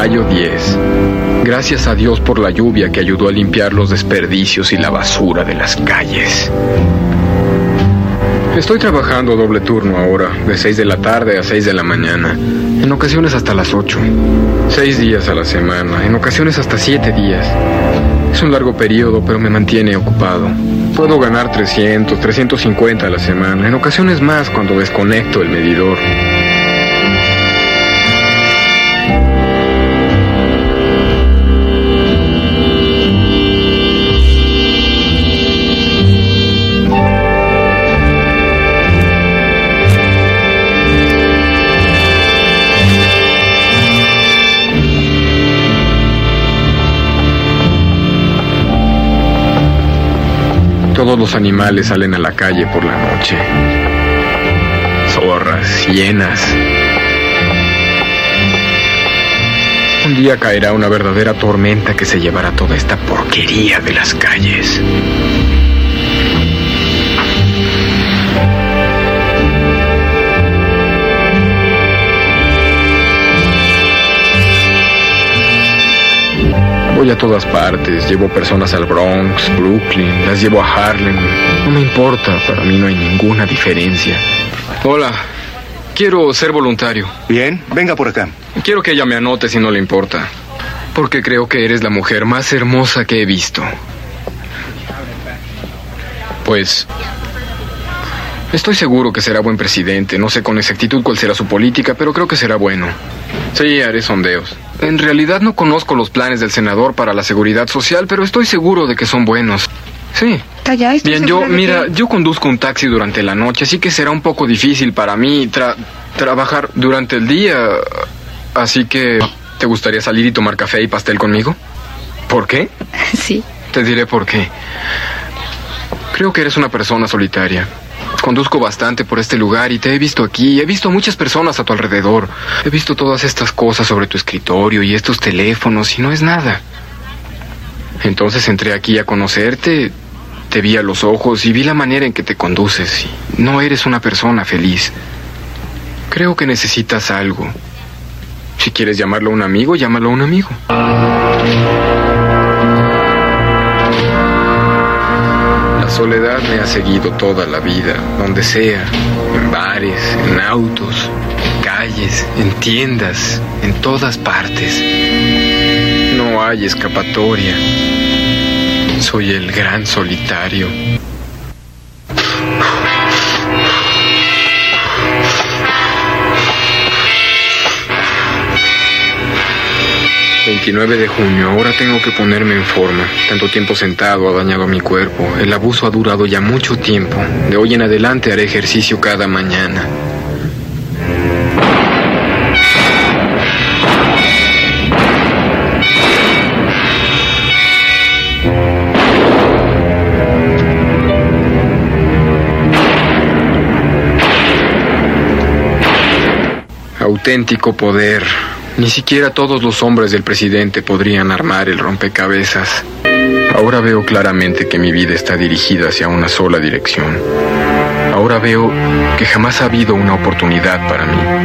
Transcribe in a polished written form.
Mayo 10. Gracias a Dios por la lluvia que ayudó a limpiar los desperdicios y la basura de las calles. Estoy trabajando doble turno ahora, de 6 de la tarde a 6 de la mañana. En ocasiones hasta las 8. 6 días a la semana, en ocasiones hasta 7 días. Es un largo periodo, pero me mantiene ocupado. Puedo ganar 300, 350 a la semana, en ocasiones más cuando desconecto el medidor. Todos los animales salen a la calle por la noche. Zorras, hienas. Un día caerá una verdadera tormenta que se llevará toda esta porquería de las calles. Voy a todas partes, llevo personas al Bronx, Brooklyn, las llevo a Harlem. No me importa, para mí no hay ninguna diferencia. Hola, quiero ser voluntario. Bien, venga por acá. Quiero que ella me anote si no le importa. Porque creo que eres la mujer más hermosa que he visto. Pues estoy seguro que será buen presidente. No sé con exactitud cuál será su política, pero creo que será bueno. Sí, haré sondeos. En realidad no conozco los planes del senador para la seguridad social, pero estoy seguro de que son buenos. Sí. Calla, bien, yo conduzco un taxi durante la noche, así que será un poco difícil para mí trabajar durante el día. Así que, ¿te gustaría salir y tomar café y pastel conmigo? ¿Por qué? Sí. Te diré por qué. Creo que eres una persona solitaria. Conduzco bastante por este lugar y te he visto aquí. He visto a muchas personas a tu alrededor. He visto todas estas cosas sobre tu escritorio y estos teléfonos y no es nada. Entonces entré aquí a conocerte, te vi a los ojos y vi la manera en que te conduces. Y no eres una persona feliz. Creo que necesitas algo. Si quieres llamarlo un amigo, llámalo un amigo. La soledad me ha seguido toda la vida, donde sea, en bares, en autos, en calles, en tiendas, en todas partes. No hay escapatoria. Soy el gran solitario. ...29 de junio, ahora tengo que ponerme en forma. Tanto tiempo sentado ha dañado mi cuerpo. El abuso ha durado ya mucho tiempo. De hoy en adelante haré ejercicio cada mañana. Auténtico poder. Ni siquiera todos los hombres del presidente podrían armar el rompecabezas. Ahora veo claramente que mi vida está dirigida hacia una sola dirección. Ahora veo que jamás ha habido una oportunidad para mí.